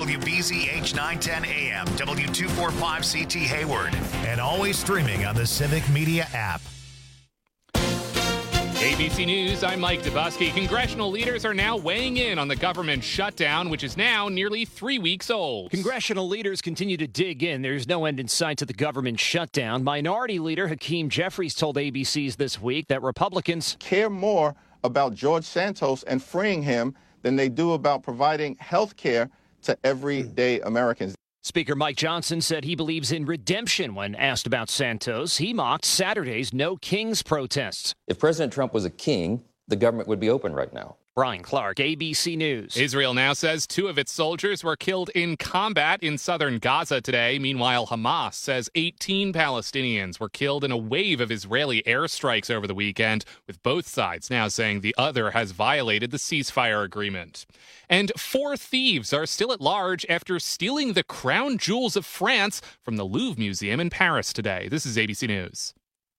WBZH 910 AM, W245CT Hayward, and always streaming on the Civic Media app. ABC News, I'm Mike Dubusky. Congressional leaders are now weighing in on the government shutdown, which is now nearly 3 weeks old. Congressional leaders continue to dig in. There's no end in sight to the government shutdown. Minority Leader Hakeem Jeffries told ABC's This Week that Republicans care more about George Santos and freeing him than they do about providing health care to everyday Americans. Speaker Mike Johnson said he believes in redemption when asked about Santos. He mocked Saturday's No Kings protests. If President Trump was a king, the government would be open right now. Brian Clark, ABC News. Israel now says 2 of its soldiers were killed in combat in southern Gaza today. Meanwhile, Hamas says 18 Palestinians were killed in a wave of Israeli airstrikes over the weekend, with both sides now saying the other has violated the ceasefire agreement. And 4 thieves are still at large after stealing the crown jewels of France from the Louvre Museum in Paris today. This is ABC News.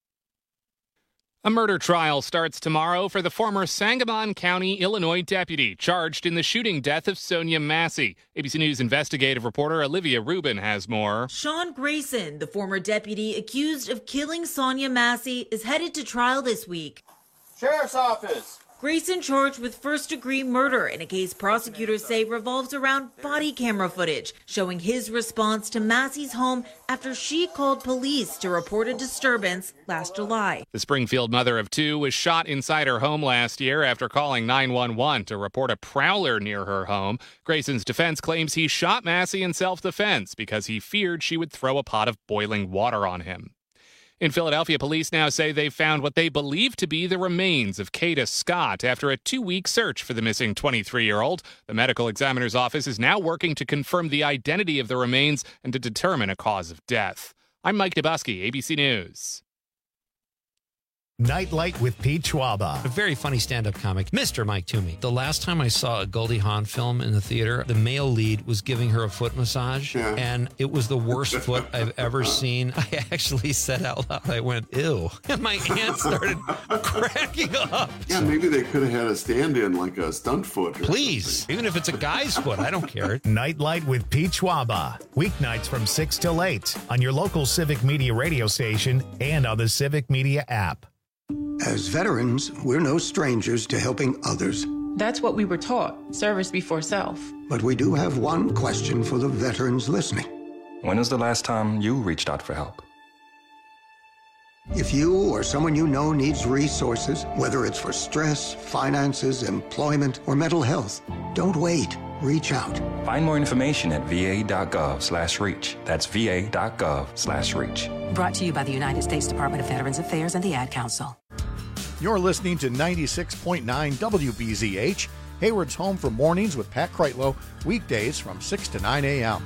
A murder trial starts tomorrow for the former Sangamon County, Illinois deputy charged in the shooting death of Sonia Massey. ABC News investigative reporter Olivia Rubin has more. Sean Grayson, the former deputy accused of killing Sonia Massey, is headed to trial this week. Sheriff's Office. Grayson charged with first-degree murder in a case prosecutors say revolves around body camera footage showing his response to Massey's home after she called police to report a disturbance last July. The Springfield mother of 2 was shot inside her home last year after calling 911 to report a prowler near her home. Grayson's defense claims he shot Massey in self-defense because he feared she would throw a pot of boiling water on him. In Philadelphia, police now say they've found what they believe to be the remains of Kata Scott after a 2-week search for the missing 23-year-old. The medical examiner's office is now working to confirm the identity of the remains and to determine a cause of death. I'm Mike Dubusky, ABC News. Nightlight with Pete Schwaba. A very funny stand-up comic, Mr. Mike Toomey. The last time I saw a Goldie Hawn film in the theater, the male lead was giving her a foot massage, and it was the worst foot I've ever seen. I actually said out loud, I went, ew. And my aunt started cracking up. Yeah, maybe they could have had a stand-in, like a stunt foot. Please, even if it's a guy's foot, I don't care. Nightlight with Pete Schwaba. Weeknights from 6 till 8 on your local Civic Media radio station and on the Civic Media app. As veterans, we're no strangers to helping others. That's what we were taught, service before self. But we do have one question for the veterans listening. When was the last time you reached out for help? If you or someone you know needs resources, whether it's for stress, finances, employment, or mental health, don't wait. Reach out. Find more information at va.gov/reach. That's va.gov/reach. Brought to you by the United States Department of Veterans Affairs and the Ad Council. You're listening to 96.9 WBZH, Hayward's home for mornings with Pat Kreitlow, weekdays from 6 to 9 a.m.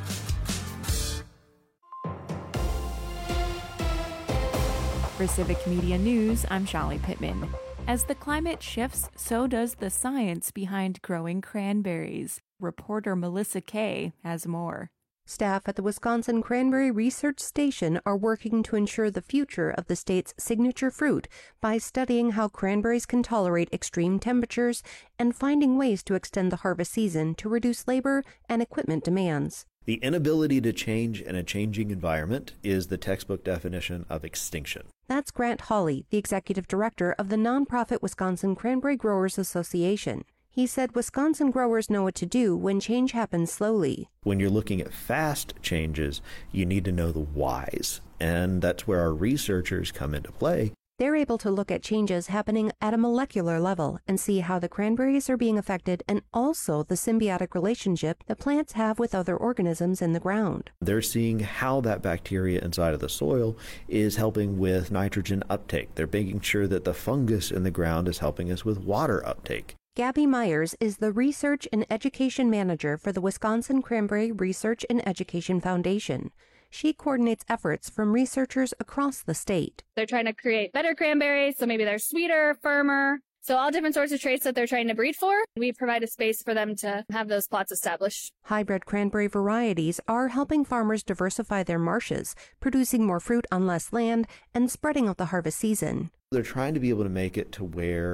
For Civic Media News, I'm Shallie Pittman. As the climate shifts, so does the science behind growing cranberries. Reporter Melissa Kay has more. Staff at the Wisconsin Cranberry Research Station are working to ensure the future of the state's signature fruit by studying how cranberries can tolerate extreme temperatures and finding ways to extend the harvest season to reduce labor and equipment demands. The inability to change in a changing environment is the textbook definition of extinction. That's Grant Hawley, the executive director of the nonprofit Wisconsin Cranberry Growers Association. He said Wisconsin growers know what to do when change happens slowly. When you're looking at fast changes, you need to know the whys, and that's where our researchers come into play. They're able to look at changes happening at a molecular level and see how the cranberries are being affected and also the symbiotic relationship that plants have with other organisms in the ground. They're seeing how that bacteria inside of the soil is helping with nitrogen uptake. They're making sure that the fungus in the ground is helping us with water uptake. Gabby Myers is the Research and Education Manager for the Wisconsin Cranberry Research and Education Foundation. She coordinates efforts from researchers across the state. They're trying to create better cranberries, so maybe they're sweeter, firmer. So all different sorts of traits that they're trying to breed for. We provide a space for them to have those plots established. Hybrid cranberry varieties are helping farmers diversify their marshes, producing more fruit on less land and spreading out the harvest season. They're trying to be able to make it to where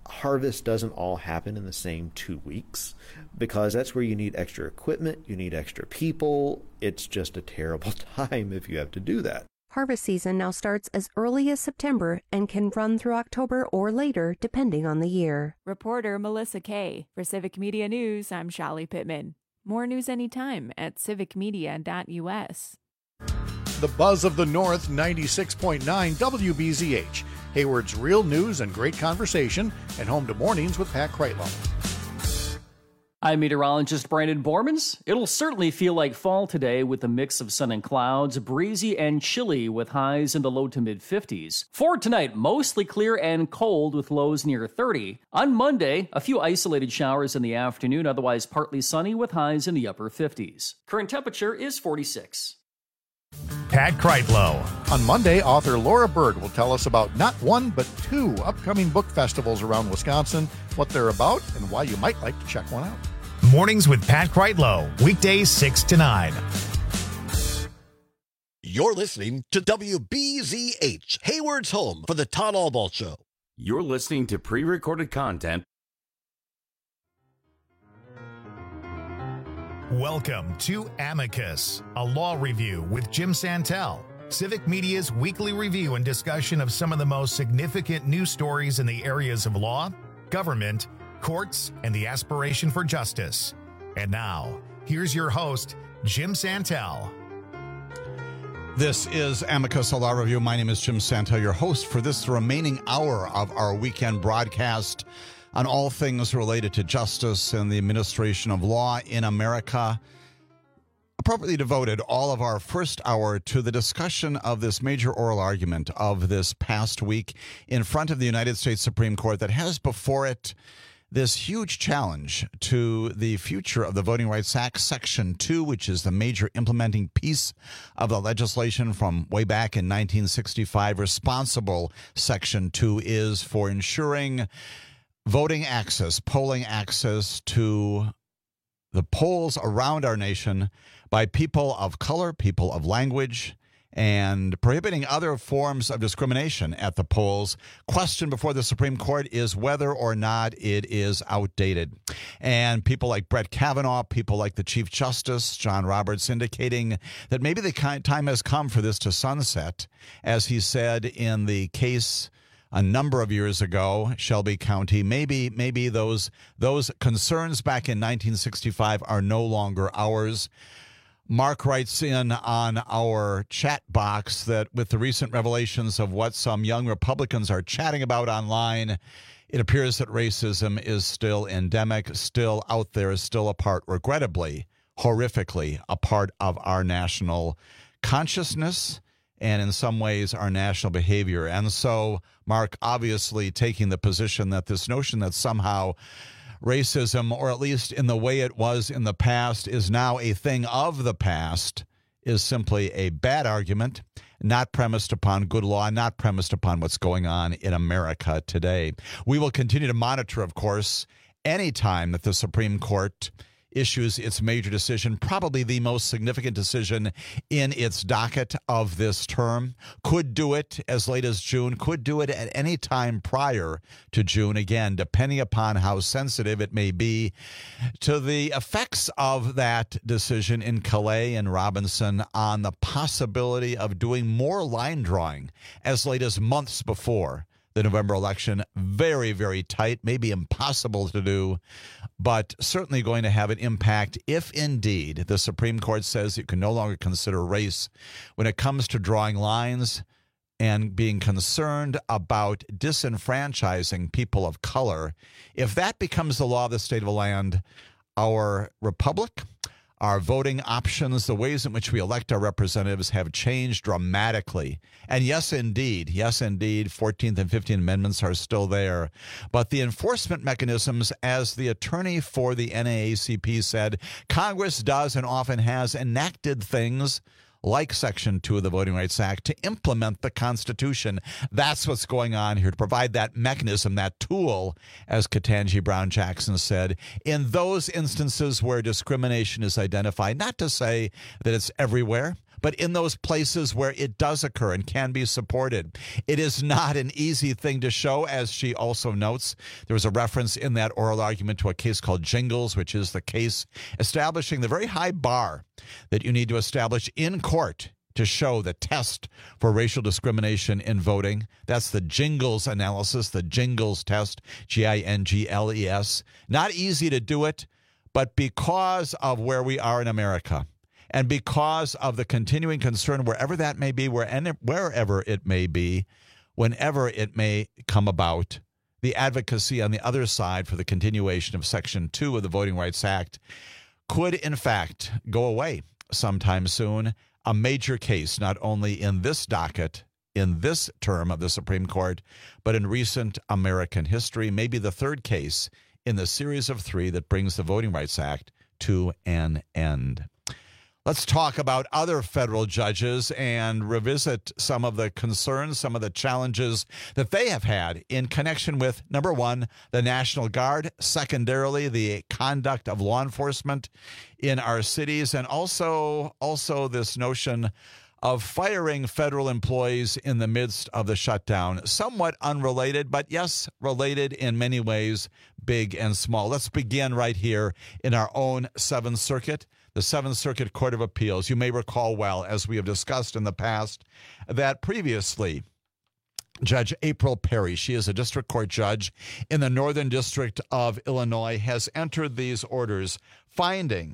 harvest doesn't all happen in the same 2 weeks, because that's where you need extra equipment, you need extra people. It's just a terrible time if you have to do that. Harvest season now starts as early as September and can run through October or later, depending on the year. Reporter Melissa Kay. For Civic Media News, I'm Shali Pittman. More news anytime at civicmedia.us. The buzz of the North, 96.9 WBZH. Hayward's real news and great conversation, and home to Mornings with Pat Kreitlow. I'm meteorologist Brandon Bormans. It'll certainly feel like fall today with a mix of sun and clouds, breezy and chilly with highs in the low to mid 50s. For tonight, mostly clear and cold with lows near 30. On Monday, a few isolated showers in the afternoon, otherwise partly sunny with highs in the upper 50s. Current temperature is 46. Pat Kreitlow. On Monday, author Laura Bird will tell us about not one, but 2 upcoming book festivals around Wisconsin, what they're about, and why you might like to check one out. Mornings with Pat Kreitlow, weekdays 6 to 9. You're listening to WBZH, Hayward's home for the Todd Albaugh Show. You're listening to pre-recorded content. Welcome to Amicus, a law review with Jim Santel, Civic Media's weekly review and discussion of some of the most significant news stories in the areas of law, government, courts, and the aspiration for justice. And now, here's your host, Jim Santel. This is Amicus, a law review. My name is Jim Santel, your host for this remaining hour of our weekend broadcast on all things related to justice and the administration of law in America. Appropriately devoted all of our first hour to the discussion of this major oral argument of this past week in front of the United States Supreme Court that has before it this huge challenge to the future of the Voting Rights Act, Section 2, which is the major implementing piece of the legislation from way back in 1965. Responsible, Section 2 is for ensuring voting access, polling access to the polls around our nation by people of color, people of language, and prohibiting other forms of discrimination at the polls. Question before the Supreme Court is whether or not it is outdated. And people like Brett Kavanaugh, people like the Chief Justice, John Roberts, indicating that maybe the time has come for this to sunset, as he said in the case a number of years ago, Shelby County. Maybe those concerns back in 1965 are no longer ours. Mark writes in on our chat box that with the recent revelations of what some young Republicans are chatting about online, it appears that racism is still endemic, still out there, still a part, regrettably, horrifically, a part of our national consciousness and in some ways our national behavior. And so Mark obviously taking the position that this notion that somehow racism, or at least in the way it was in the past, is now a thing of the past, is simply a bad argument, not premised upon good law, not premised upon what's going on in America today. We will continue to monitor, of course, any time that the Supreme Court issues its major decision, probably the most significant decision in its docket of this term. Could do it as late as June, could do it at any time prior to June, again, depending upon how sensitive it may be to the effects of that decision in Calais and Robinson on the possibility of doing more line drawing as late as months before the November election. Very, very tight, maybe impossible to do, but certainly going to have an impact if indeed the Supreme Court says you can no longer consider race when it comes to drawing lines and being concerned about disenfranchising people of color. If that becomes the law of the state of the land, our republic, our voting options, the ways in which we elect our representatives have changed dramatically. And yes, indeed, 14th and 15th Amendments are still there. But the enforcement mechanisms, as the attorney for the NAACP said, Congress does and often has enacted things like Section 2 of the Voting Rights Act to implement the Constitution. That's what's going on here, to provide that mechanism, that tool, as Ketanji Brown Jackson said, in those instances where discrimination is identified. Not to say that it's everywhere, but in those places where it does occur and can be supported. It is not an easy thing to show, as she also notes. There was a reference in that oral argument to a case called Jingles, which is the case establishing the very high bar that you need to establish in court to show the test for racial discrimination in voting. That's the Jingles analysis, the Jingles test, Gingles. Not easy to do it, but because of where we are in America and because of the continuing concern, wherever that may be, wherever it may be, whenever it may come about, the advocacy on the other side for the continuation of Section 2 of the Voting Rights Act could, in fact, go away sometime soon. A major case, not only in this docket, in this term of the Supreme Court, but in recent American history, maybe the third case in the series of three that brings the Voting Rights Act to an end. Let's talk about other federal judges and revisit some of the concerns, some of the challenges that they have had in connection with, number one, the National Guard, secondarily, the conduct of law enforcement in our cities, and also this notion of firing federal employees in the midst of the shutdown. Somewhat unrelated, but yes, related in many ways, big and small. Let's begin right here in our own Seventh Circuit. The Seventh Circuit Court of Appeals. You may recall well, as we have discussed in the past, that previously Judge April Perry, she is a district court judge in the Northern District of Illinois, has entered these orders finding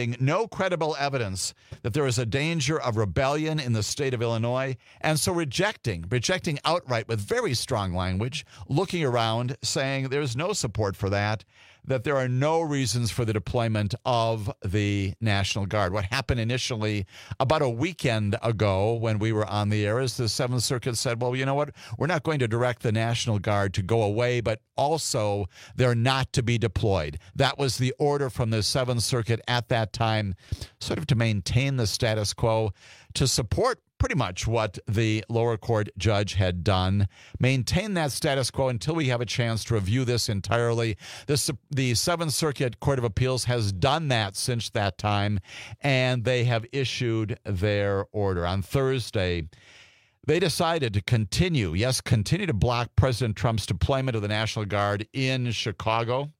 no credible evidence that there is a danger of rebellion in the state of Illinois, and so rejecting outright with very strong language, looking around, saying there's no support for that there are no reasons for the deployment of the National Guard. What happened initially about a weekend ago when we were on the air is the Seventh Circuit said, well, you know what? We're not going to direct the National Guard to go away, but also they're not to be deployed. That was the order from the Seventh Circuit at that time, sort of to maintain the status quo, to support pretty much what the lower court judge had done, maintain that status quo until we have a chance to review this entirely. The Seventh Circuit Court of Appeals has done that since that time, and they have issued their order. On Thursday, they decided to continue to block President Trump's deployment of the National Guard in Chicago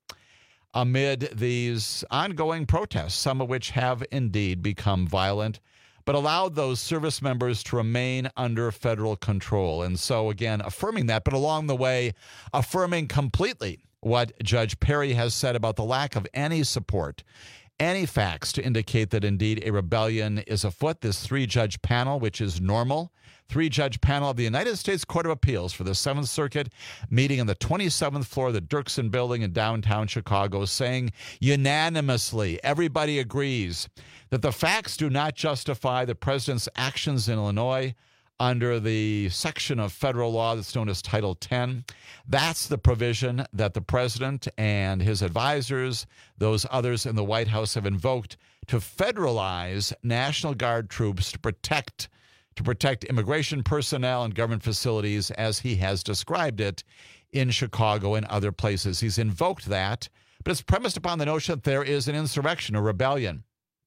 amid these ongoing protests, some of which have indeed become violent, but allowed those service members to remain under federal control. And so, again, affirming that, but along the way, affirming completely what Judge Perry has said about the lack of any support, any facts to indicate that indeed a rebellion is afoot. This three-judge panel, which is normal, three-judge panel of the United States Court of Appeals for the Seventh Circuit, meeting on the 27th floor of the Dirksen Building in downtown Chicago, saying unanimously, everybody agrees that the facts do not justify the president's actions in Illinois under the section of federal law that's known as Title 10. That's the provision that the president and his advisors, those others in the White House, have invoked to federalize National Guard troops to protect immigration personnel and government facilities, as he has described it in Chicago and other places. He's invoked that, but it's premised upon the notion that there is an insurrection, a rebellion.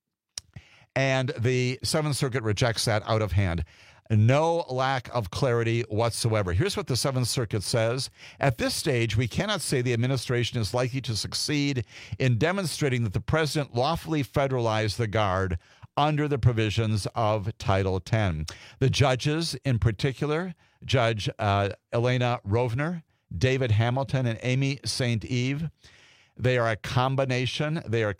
And the Seventh Circuit rejects that out of hand. No lack of clarity whatsoever. Here's what the Seventh Circuit says. At this stage, we cannot say the administration is likely to succeed in demonstrating that the president lawfully federalized the Guard under the provisions of Title 10. The judges, in particular, Judge Elena Rovner, David Hamilton, and Amy St. Eve, they are a combination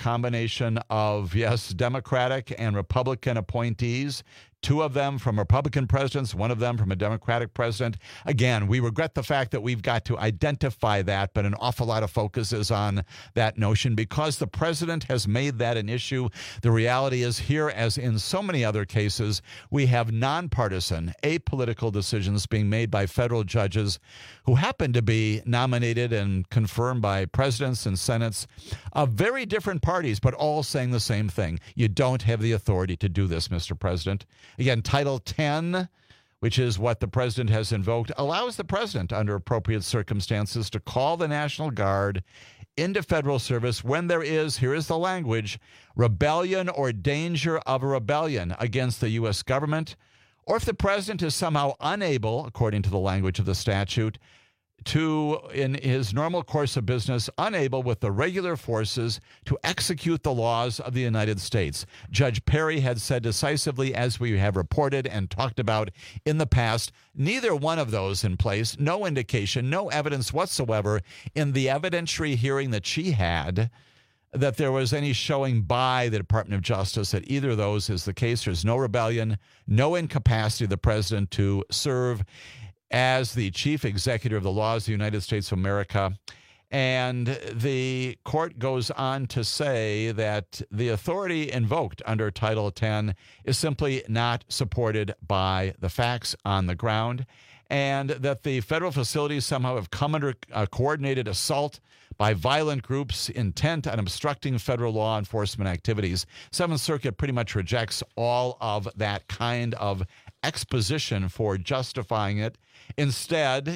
of, yes, Democratic and Republican appointees, two of them from Republican presidents, one of them from a Democratic president. Again, we regret the fact that we've got to identify that, but an awful lot of focus is on that notion because the president has made that an issue. The reality is here, as in so many other cases, we have nonpartisan, apolitical decisions being made by federal judges who happen to be nominated and confirmed by presidents and senates of very different parties, but all saying the same thing. You don't have the authority to do this, Mr. President. Again, Title 10, which is what the president has invoked, allows the president, under appropriate circumstances, to call the National Guard into federal service when there is, here is the language, rebellion or danger of a rebellion against the U.S. government, or if the president is somehow unable, according to the language of the statute, to, in his normal course of business, unable with the regular forces to execute the laws of the United States. Judge Perry had said decisively, as we have reported and talked about in the past, neither one of those in place, no indication, no evidence whatsoever in the evidentiary hearing that she had that there was any showing by the Department of Justice that either of those is the case. There's no rebellion, no incapacity of the president to serve as the chief executive of the laws of the United States of America. And the court goes on to say that the authority invoked under Title X is simply not supported by the facts on the ground, and that the federal facilities somehow have come under a coordinated assault by violent groups intent on obstructing federal law enforcement activities. Seventh Circuit pretty much rejects all of that kind of exposition for justifying it. Instead,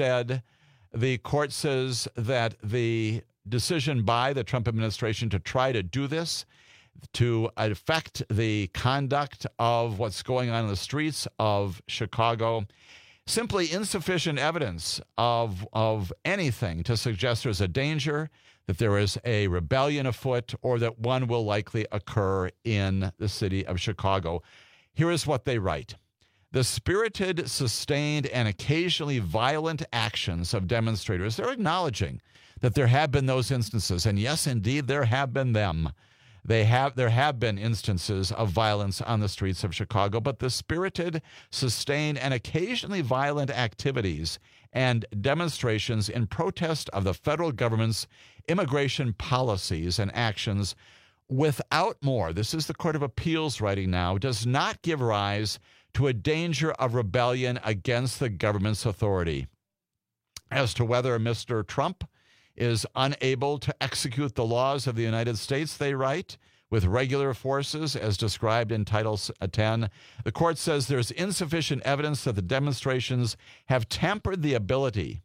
the court says that the decision by the Trump administration to try to do this, to affect the conduct of what's going on in the streets of Chicago, simply insufficient evidence of anything to suggest there's a danger, that there is a rebellion afoot, or that one will likely occur in the city of Chicago. Here is what they write. The spirited, sustained, and occasionally violent actions of demonstrators, they're acknowledging that there have been those instances. And yes, indeed, there have been them. There have been instances of violence on the streets of Chicago, but the spirited, sustained, and occasionally violent activities and demonstrations in protest of the federal government's immigration policies and actions without more, this is the Court of Appeals writing now, does not give rise to a danger of rebellion against the government's authority. As to whether Mr. Trump is unable to execute the laws of the United States, they write, with regular forces, as described in Title X, the court says there's insufficient evidence that the demonstrations have hampered the ability,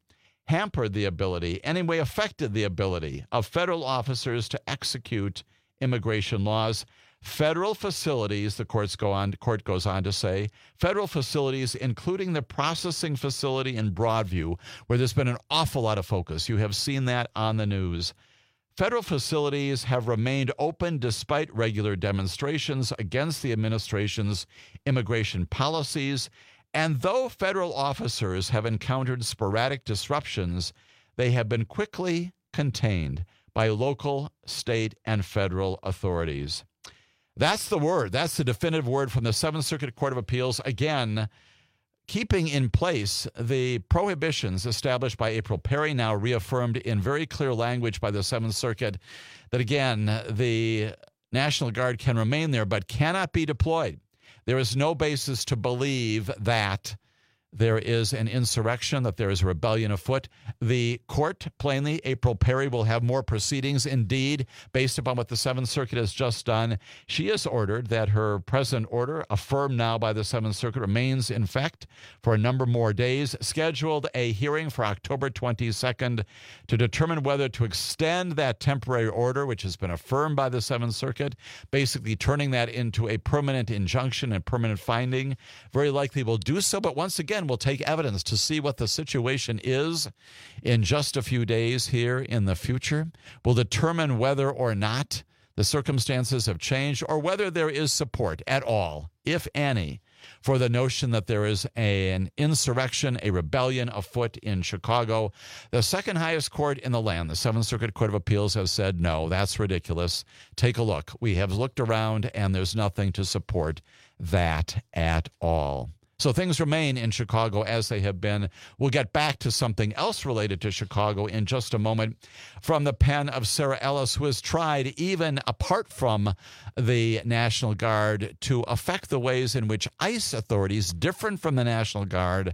anyway affected the ability of federal officers to execute immigration laws. Federal facilities, the court goes on to say, federal facilities, including the processing facility in Broadview, where there's been an awful lot of focus. You have seen that on the news. Federal facilities have remained open despite regular demonstrations against the administration's immigration policies. And though federal officers have encountered sporadic disruptions, they have been quickly contained by local, state, and federal authorities. That's the word. That's the definitive word from the Seventh Circuit Court of Appeals. Again, keeping in place the prohibitions established by April Perry, now reaffirmed in very clear language by the Seventh Circuit, that again, the National Guard can remain there but cannot be deployed. There is no basis to believe that there is an insurrection, that there is a rebellion afoot. The court, plainly, April Perry, will have more proceedings. Indeed, based upon what the Seventh Circuit has just done, she has ordered that her present order, affirmed now by the Seventh Circuit, remains in effect for a number more days, scheduled a hearing for October 22nd to determine whether to extend that temporary order, which has been affirmed by the Seventh Circuit, basically turning that into a permanent injunction and permanent finding. Very likely will do so, but once again, we'll take evidence to see what the situation is in just a few days here in the future. We'll determine whether or not the circumstances have changed or whether there is support at all, if any, for the notion that there is an insurrection, a rebellion afoot in Chicago. The second highest court in the land, the Seventh Circuit Court of Appeals, has said, no, that's ridiculous. Take a look. We have looked around and there's nothing to support that at all. So things remain in Chicago as they have been. We'll get back to something else related to Chicago in just a moment from the pen of Sarah Ellis, who has tried, even apart from the National Guard, to affect the ways in which ICE authorities, different from the National Guard,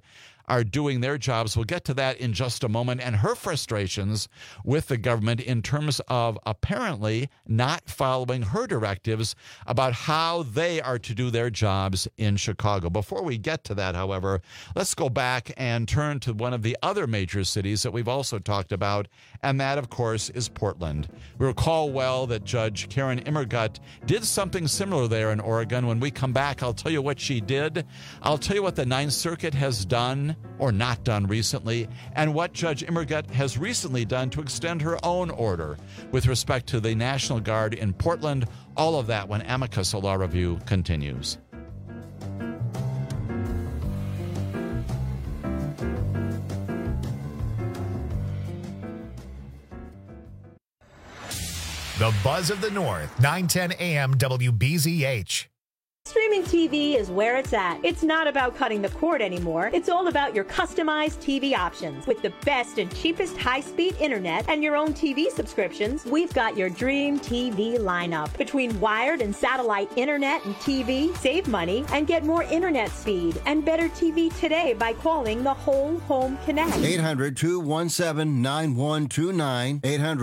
are doing their jobs. We'll get to that in just a moment, and her frustrations with the government in terms of apparently not following her directives about how they are to do their jobs in Chicago. Before we get to that, however, let's go back and turn to one of the other major cities that we've also talked about, and that, of course, is Portland. We recall well that Judge Karen Immergut did something similar there in Oregon. When we come back, I'll tell you what she did. I'll tell you what the Ninth Circuit has done or not done recently, and what Judge Immergut has recently done to extend her own order with respect to the National Guard in Portland. All of that when Amicus Law Review continues. The Buzz of the North, 910 AM WBZH. Streaming TV is where it's at. It's not about cutting the cord anymore. It's all about your customized TV options. With the best and cheapest high-speed internet and your own TV subscriptions, we've got your dream TV lineup. Between wired and satellite internet and TV, save money and get more internet speed and better TV today by calling the Whole Home Connect. 800-217-9129.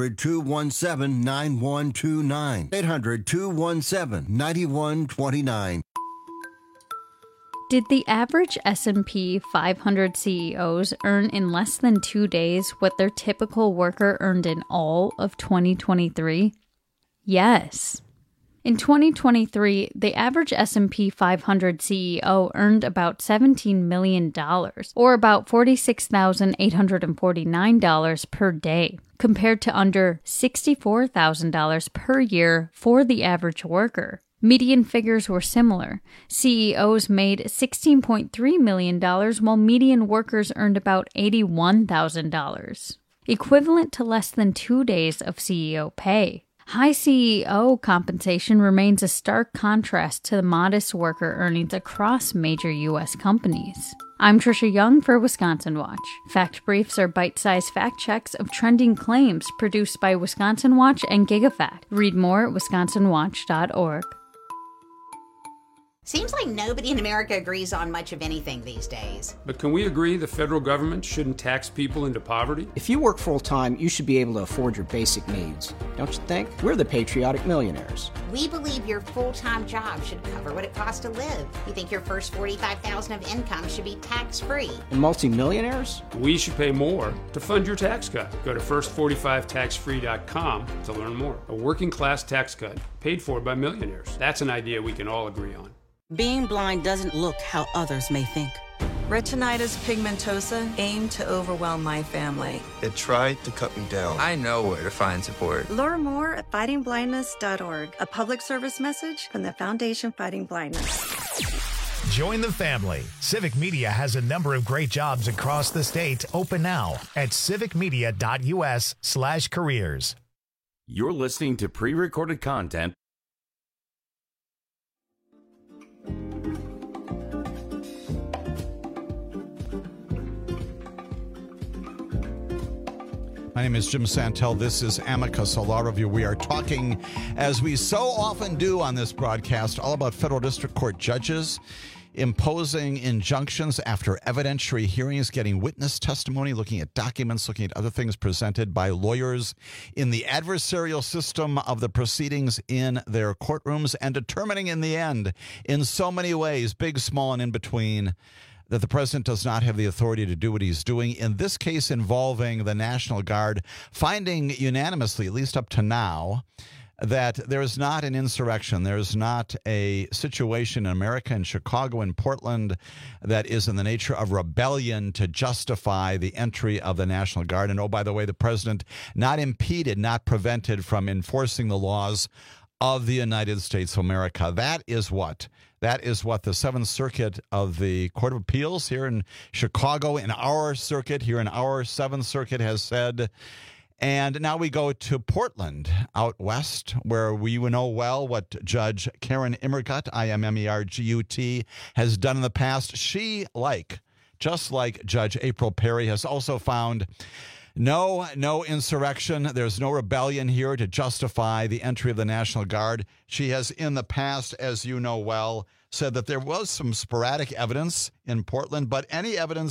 800-217-9129. 800-217-9129. Did the average S&P 500 CEOs earn in less than 2 days what their typical worker earned in all of 2023? Yes. In 2023, the average S&P 500 CEO earned about $17 million, or about $46,849 per day, compared to under $64,000 per year for the average worker. Median figures were similar. CEOs made $16.3 million, while median workers earned about $81,000, equivalent to less than 2 days of CEO pay. High CEO compensation remains a stark contrast to the modest worker earnings across major U.S. companies. I'm Trisha Young for Wisconsin Watch. Fact Briefs are bite-sized fact checks of trending claims produced by Wisconsin Watch and GigaFact. Read more at wisconsinwatch.org. Seems like nobody in America agrees on much of anything these days. But can we agree the federal government shouldn't tax people into poverty? If you work full-time, you should be able to afford your basic needs. Don't you think? We're the patriotic millionaires. We believe your full-time job should cover what it costs to live. We think your first $45,000 of income should be tax-free. And multimillionaires? We should pay more to fund your tax cut. Go to first45taxfree.com to learn more. A working-class tax cut paid for by millionaires. That's an idea we can all agree on. Being blind doesn't look how others may think. Retinitis pigmentosa aimed to overwhelm my family. It tried to cut me down. I know where to find support. Learn more at fightingblindness.org, a public service message from the Foundation Fighting Blindness. Join the family. Civic Media has a number of great jobs across the state open now at civicmedia.us/careers. You're listening to pre-recorded content. My name is Jim Santel. This is Amicus Law Review. We are talking, as we so often do on this broadcast, all about federal district court judges imposing injunctions after evidentiary hearings, getting witness testimony, looking at documents, looking at other things presented by lawyers in the adversarial system of the proceedings in their courtrooms, and determining in the end, in so many ways, big, small, and in between, that the president does not have the authority to do what he's doing. In this case involving the National Guard, finding unanimously, at least up to now, that there is not an insurrection. There is not a situation in America, in Chicago, in Portland, that is in the nature of rebellion to justify the entry of the National Guard. And oh, by the way, the president not impeded, not prevented from enforcing the laws of the United States of America. That is what the Seventh Circuit of the Court of Appeals here in Chicago, in our circuit, here in our Seventh Circuit, has said. And now we go to Portland, out west, where we know well what Judge Karen Immergut, Immergut, has done in the past. She, just like Judge April Perry, has also found no insurrection. There's no rebellion here to justify the entry of the National Guard. She has, in the past, as you know well, said that there was some sporadic evidence in Portland, but any evidence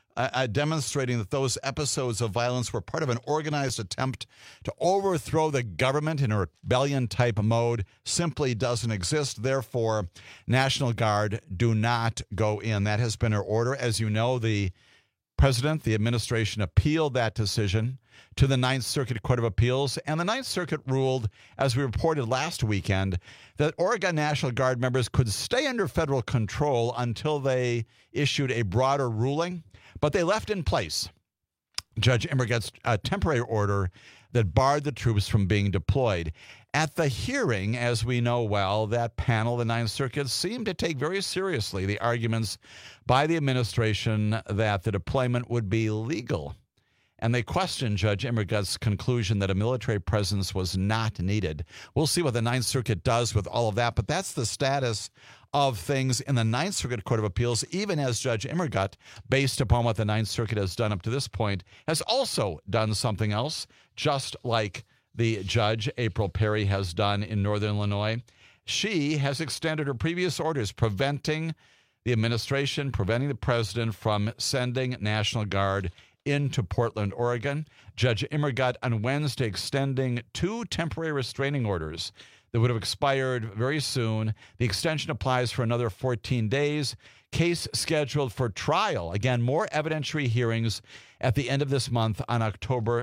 demonstrating that those episodes of violence were part of an organized attempt to overthrow the government in a rebellion-type mode simply doesn't exist. Therefore, National Guard do not go in. That has been her order. As you know, the president, the administration appealed that decision to the Ninth Circuit Court of Appeals, and the Ninth Circuit ruled, as we reported last weekend, that Oregon National Guard members could stay under federal control until they issued a broader ruling, but they left in place Judge Immergut's temporary order that barred the troops from being deployed. At the hearing, as we know well, that panel, the Ninth Circuit, seemed to take very seriously the arguments by the administration that the deployment would be legal. And they questioned Judge Immergut's conclusion that a military presence was not needed. We'll see what the Ninth Circuit does with all of that, but that's the status of things in the Ninth Circuit Court of Appeals, even as Judge Immergut, based upon what the Ninth Circuit has done up to this point, has also done something else, just like the judge, April Perry, has done in Northern Illinois. She has extended her previous orders preventing the administration, preventing the president from sending National Guard into Portland, Oregon. Judge Immergut on Wednesday extending 2 temporary restraining orders that would have expired very soon. The extension applies for another 14 days. Case scheduled for trial. Again, more evidentiary hearings at the end of this month on October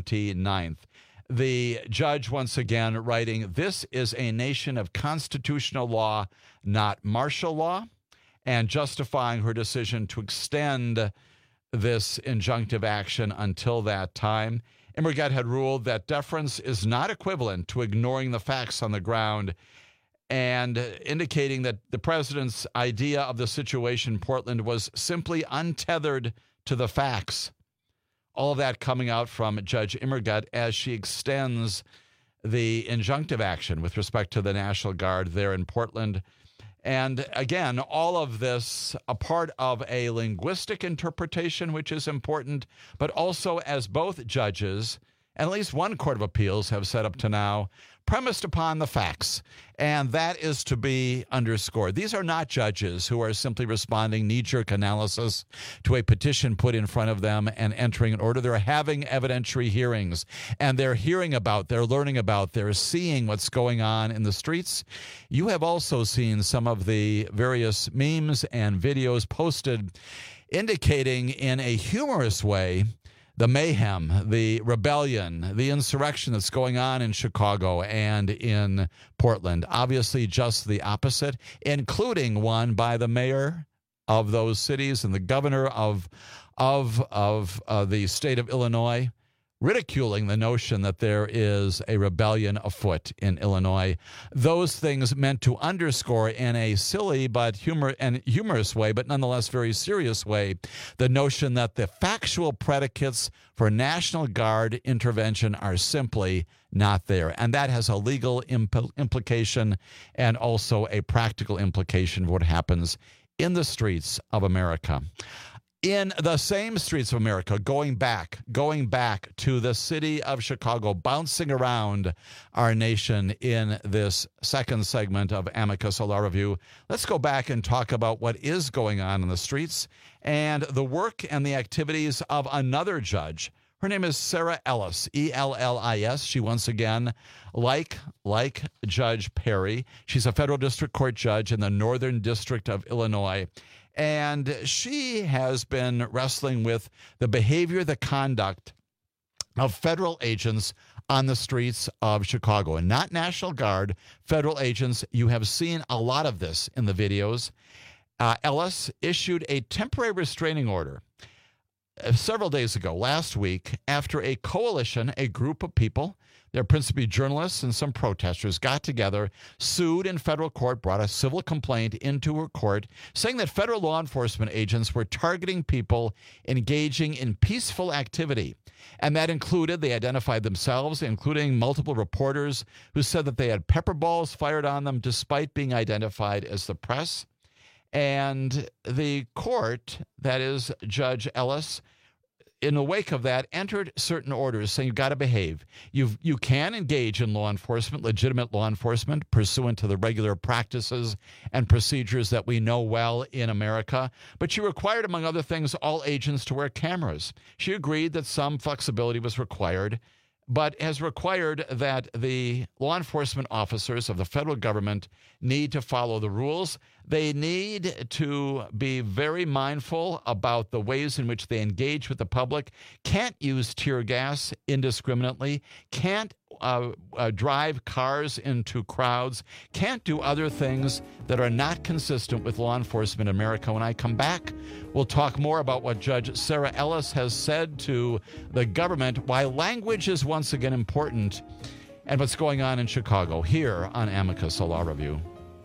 29th. The judge, once again, writing, "This is a nation of constitutional law, not martial law," and justifying her decision to extend this injunctive action until that time. Immergut had ruled that deference is not equivalent to ignoring the facts on the ground, and indicating that the president's idea of the situation in Portland was simply untethered to the facts. All of that coming out from Judge Immergut as she extends the injunctive action with respect to the National Guard there in Portland. And again, all of this a part of a linguistic interpretation, which is important, but also, as both judges and at least one court of appeals have said up to now, premised upon the facts. And that is to be underscored. These are not judges who are simply responding knee-jerk analysis to a petition put in front of them and entering an order. They're having evidentiary hearings, and they're hearing about, they're learning about, they're seeing what's going on in the streets. You have also seen some of the various memes and videos posted indicating in a humorous way the mayhem, the rebellion, the insurrection that's going on in Chicago and in Portland. Obviously, just the opposite, including one by the mayor of those cities and the governor of the state of Illinois, ridiculing the notion that there is a rebellion afoot in Illinois. Those things meant to underscore in a silly but humorous way, but nonetheless very serious way, the notion that the factual predicates for National Guard intervention are simply not there. And that has a legal implication and also a practical implication of what happens in the streets of America. In the same streets of America, going back to the city of Chicago, bouncing around our nation in this second segment of Amicus Law Review, let's go back and talk about what is going on in the streets and the work and the activities of another judge. Her name is Sarah Ellis, E-L-L-I-S. She, once again, like Judge Perry, she's a federal district court judge in the Northern District of Illinois. And she has been wrestling with the behavior, the conduct of federal agents on the streets of Chicago. And not National Guard, federal agents. You have seen a lot of this in the videos. Ellis issued a temporary restraining order several days ago, last week, after a coalition, a group of people, they're principally journalists and some protesters, got together, sued in federal court, brought a civil complaint into her court, saying that federal law enforcement agents were targeting people engaging in peaceful activity. And that included, they identified themselves, including multiple reporters who said that they had pepper balls fired on them despite being identified as the press. And the court, that is Judge Ellis, in the wake of that, entered certain orders saying you've got to behave. You can engage in law enforcement, legitimate law enforcement, pursuant to the regular practices and procedures that we know well in America. But she required, among other things, all agents to wear cameras. She agreed that some flexibility was required, but has required that the law enforcement officers of the federal government need to follow the rules. They need to be very mindful about the ways in which they engage with the public, can't use tear gas indiscriminately, can't drive cars into crowds, can't do other things that are not consistent with law enforcement in America. When I come back, we'll talk more about what Judge Sarah Ellis has said to the government, why language is once again important, and what's going on in Chicago here on Amicus, a Law Review.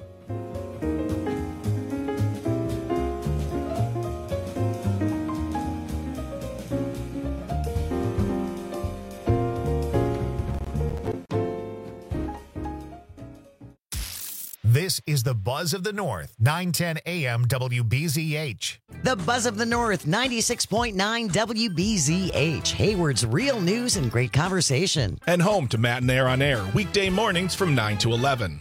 This is the Buzz of the North, 910 AM WBZH. The Buzz of the North, 96.9 WBZH. Hayward's real news and great conversation. And home to Matt and Air on Air, weekday mornings from 9 to 11.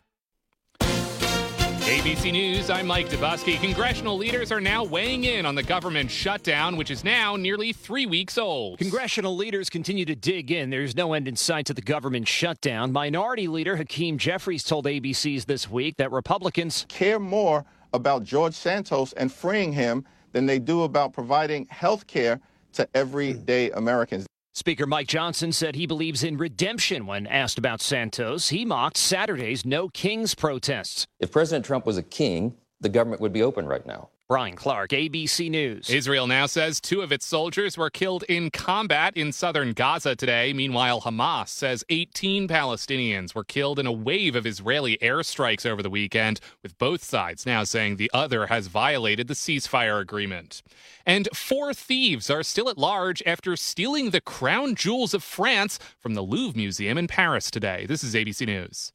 ABC News, I'm Mike Dubusky. Congressional leaders are now weighing in on the government shutdown, which is now nearly 3 weeks old. Congressional leaders continue to dig in. There's no end in sight to the government shutdown. Minority Leader Hakeem Jeffries told ABC's This Week that Republicans care more about George Santos and freeing him than they do about providing health care to everyday Americans. Speaker Mike Johnson said he believes in redemption when asked about Santos. He mocked Saturday's No Kings protests. If President Trump was a king, the government would be open right now. Brian Clark, ABC News. Israel now says 2 of its soldiers were killed in combat in southern Gaza today. Meanwhile, Hamas says 18 Palestinians were killed in a wave of Israeli airstrikes over the weekend, with both sides now saying the other has violated the ceasefire agreement. And 4 thieves are still at large after stealing the crown jewels of France from the Louvre Museum in Paris today. This is ABC News.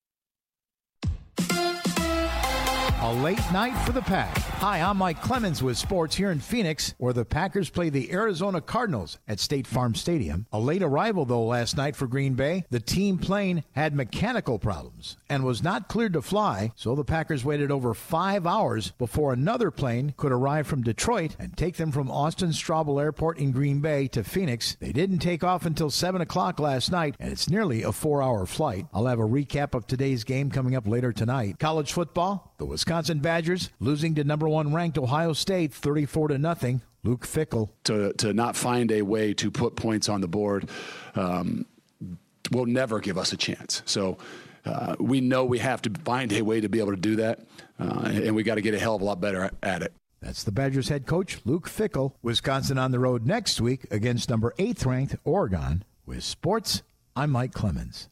A late night for the Pack. Hi, I'm Mike Clemens with sports here in Phoenix, where the Packers play the Arizona Cardinals at State Farm Stadium. A late arrival, though, last night for Green Bay. The team plane had mechanical problems and was not cleared to fly, so the Packers waited over 5 hours before another plane could arrive from Detroit and take them from Austin Straubel Airport in Green Bay to Phoenix. They didn't take off until 7 o'clock last night, and it's nearly a 4-hour flight. I'll have a recap of today's game coming up later tonight. College football, the Wisconsin Badgers losing to number 1 ranked Ohio State 34-0. Luke Fickell. To not find a way to put points on the board will never give us a chance. So we know we have to find a way to be able to do that, and we got to get a hell of a lot better at it. That's the Badgers head coach, Luke Fickell. Wisconsin on the road next week against number 8th ranked Oregon. With sports, I'm Mike Clemens.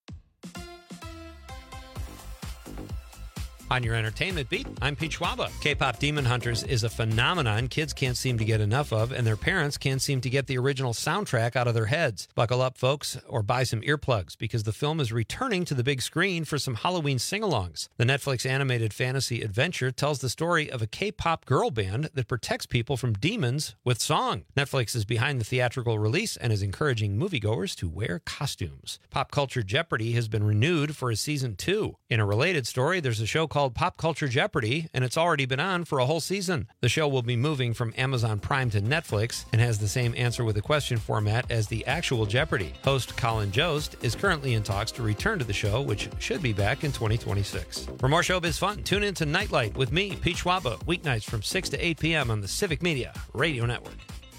On your entertainment beat, I'm Pete Schwaba. K-pop Demon Hunters is a phenomenon kids can't seem to get enough of, and their parents can't seem to get the original soundtrack out of their heads. Buckle up, folks, or buy some earplugs, because the film is returning to the big screen for some Halloween sing-alongs. The Netflix animated fantasy adventure tells the story of a K-pop girl band that protects people from demons with song. Netflix is behind the theatrical release and is encouraging moviegoers to wear costumes. Pop Culture Jeopardy has been renewed for a season 2. In a related story, there's a show called Pop Culture Jeopardy, and it's already been on for a whole season. The show will be moving from Amazon Prime to Netflix and has the same answer with a question format as the actual Jeopardy. Host Colin Jost is currently in talks to return to the show, which should be back in 2026. For more showbiz fun, tune in to Nightlight with me, Pete Schwaba, weeknights from 6 to 8 p.m. on the Civic Media Radio Network.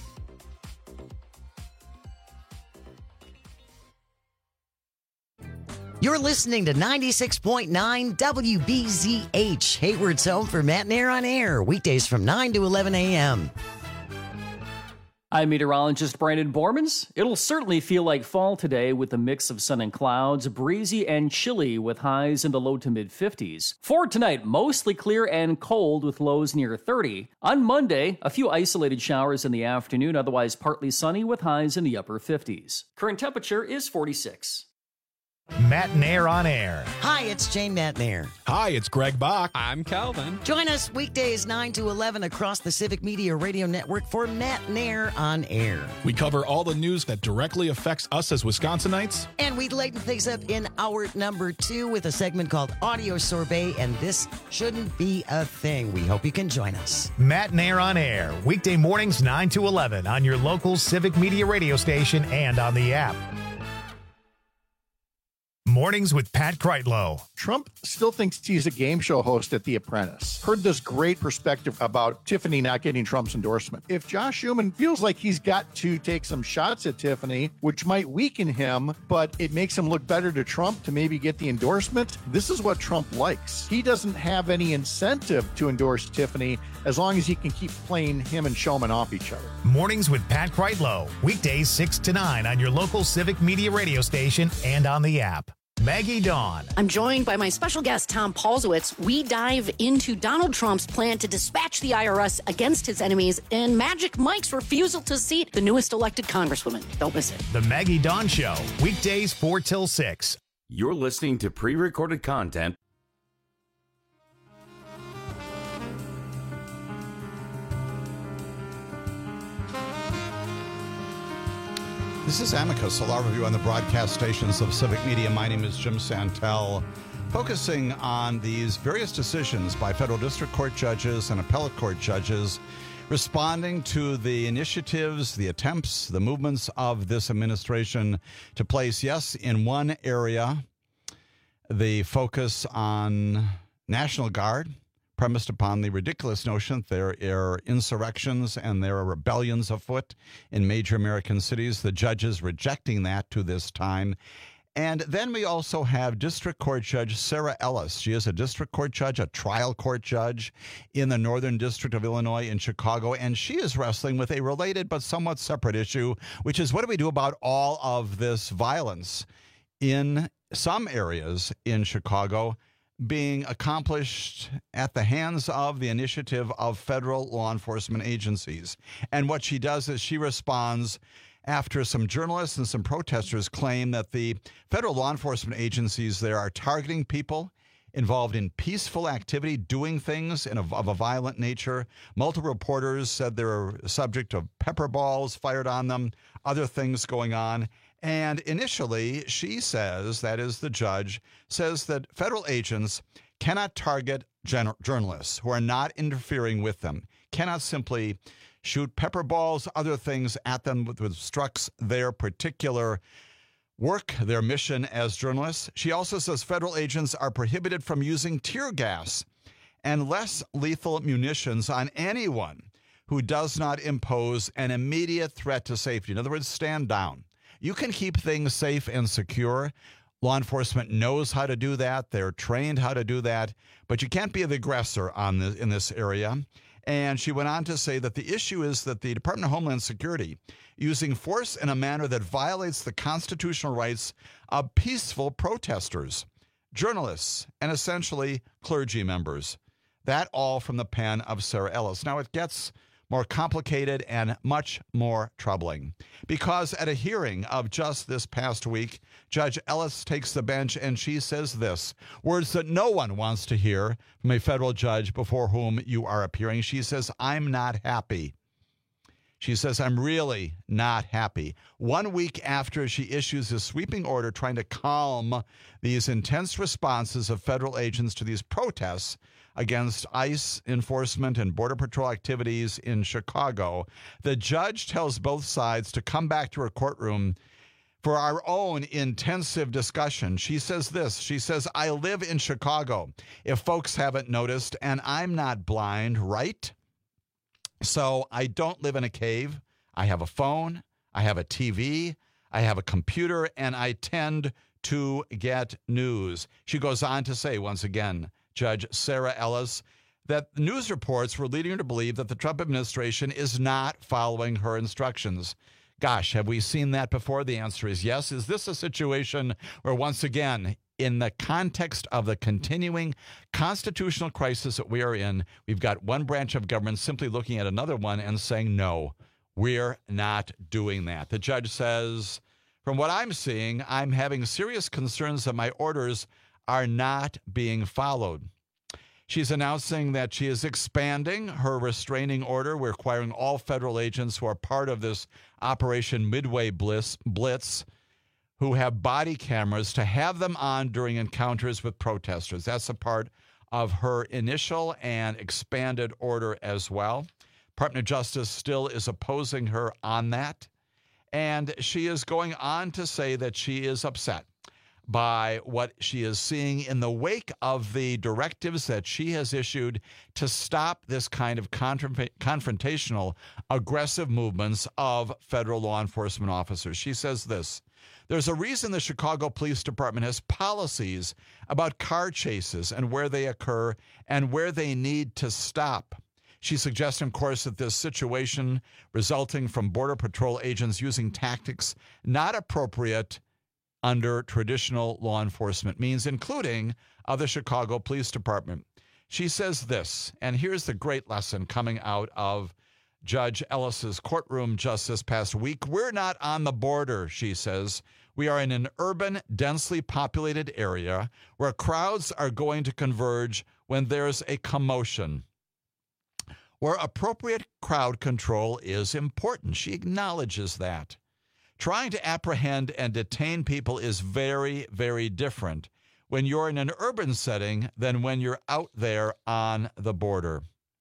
You're listening to 96.9 WBZH, Hayward's home for Matt and Air on Air, weekdays from 9 to 11 a.m. I'm meteorologist Brandon Bormans. It'll certainly feel like fall today with a mix of sun and clouds, breezy and chilly with highs in the low to mid-50s. For tonight, mostly clear and cold with lows near 30. On Monday, a few isolated showers in the afternoon, otherwise partly sunny with highs in the upper 50s. Current temperature is 46. Matt Nair on air. Hi, it's Jane Matt Nair. Hi, it's Greg Bach. I'm Calvin. Join us weekdays 9 to 11 across the Civic Media Radio Network for Matt Nair on air. We cover all the news that directly affects us as Wisconsinites. And we lighten things up in hour number 2 with a segment called Audio Sorbet, and this shouldn't be a thing. We hope you can join us. Matt Nair on air, weekday mornings 9 to 11 on your local Civic Media radio station and on the app. Mornings with Pat Kreitlow. Trump still thinks he's a game show host at The Apprentice. Heard this great perspective about Tiffany not getting Trump's endorsement. If Josh Schumann feels like he's got to take some shots at Tiffany, which might weaken him, but it makes him look better to Trump to maybe get the endorsement, this is what Trump likes. He doesn't have any incentive to endorse Tiffany as long as he can keep playing him and Schumann off each other. Mornings with Pat Kreitlow, weekdays 6 to 9 on your local Civic Media radio station and on the app. Maggie Dawn. I'm joined by my special guest, Tom Paulsowitz. We dive into Donald Trump's plan to dispatch the IRS against his enemies and Magic Mike's refusal to seat the newest elected congresswoman. Don't miss it. The Maggie Dawn Show, weekdays 4 till 6. You're listening to pre-recorded content. This is Amicus, a law review on the broadcast stations of Civic Media. My name is Jim Santel, focusing on these various decisions by federal district court judges and appellate court judges responding to the initiatives, the attempts, the movements of this administration to place, yes, in one area, the focus on National Guard, premised upon the ridiculous notion that there are insurrections and there are rebellions afoot in major American cities, the judges rejecting that to this time. And then we also have District Court Judge Sarah Ellis. She is a district court judge, a trial court judge in the Northern District of Illinois in Chicago, and she is wrestling with a related but somewhat separate issue, which is what do we do about all of this violence in some areas in Chicago being accomplished at the hands of the initiative of federal law enforcement agencies. And what she does is she responds after some journalists and some protesters claim that the federal law enforcement agencies there are targeting people involved in peaceful activity, doing things of a violent nature. Multiple reporters said they were subject of pepper balls fired on them, other things going on. And initially, she says, that is the judge, says that federal agents cannot target journalists who are not interfering with them, cannot simply shoot pepper balls, other things at them which obstructs their particular work, their mission as journalists. She also says federal agents are prohibited from using tear gas and less lethal munitions on anyone who does not impose an immediate threat to safety. In other words, stand down. You can keep things safe and secure. Law enforcement knows how to do that. They're trained how to do that. But you can't be the aggressor in this area. And she went on to say that the issue is that the Department of Homeland Security, using force in a manner that violates the constitutional rights of peaceful protesters, journalists, and essentially clergy members. That all from the pen of Sarah Ellis. Now, it gets more complicated and much more troubling, because at a hearing of just this past week, Judge Ellis takes the bench and she says this, words that no one wants to hear from a federal judge before whom you are appearing. She says, "I'm not happy." She says, "I'm really not happy." 1 week after she issues a sweeping order trying to calm these intense responses of federal agents to these protests against ICE enforcement and Border Patrol activities in Chicago, the judge tells both sides to come back to her courtroom for our own intensive discussion. She says this, she says, "I live in Chicago, if folks haven't noticed, and I'm not blind, right? So I don't live in a cave. I have a phone, I have a TV, I have a computer, and I tend to get news." She goes on to say, once again, Judge Sarah Ellis, that news reports were leading her to believe that the Trump administration is not following her instructions. Gosh, have we seen that before? The answer is yes. Is this a situation where, once again, in the context of the continuing constitutional crisis that we are in, we've got one branch of government simply looking at another one and saying, no, we're not doing that. The judge says, From what I'm seeing, I'm having serious concerns that my orders are not being followed. She's announcing that she is expanding her restraining order, requiring all federal agents who are part of this Operation Midway Blitz who have body cameras to have them on during encounters with protesters. That's a part of her initial and expanded order as well. Department of Justice still is opposing her on that. And she is going on to say that she is upset by what she is seeing in the wake of the directives that she has issued to stop this kind of confrontational, aggressive movements of federal law enforcement officers. She says this: there's a reason the Chicago Police Department has policies about car chases and where they occur and where they need to stop. She suggests, of course, that this situation resulting from Border Patrol agents using tactics not appropriate under traditional law enforcement means, including of the Chicago Police Department. She says this, and here's the great lesson coming out of Judge Ellis's courtroom just this past week. We're not on the border, she says. We are in an urban, densely populated area where crowds are going to converge when there's a commotion, where appropriate crowd control is important. She acknowledges that. Trying to apprehend and detain people is very, very different when you're in an urban setting than when you're out there on the border.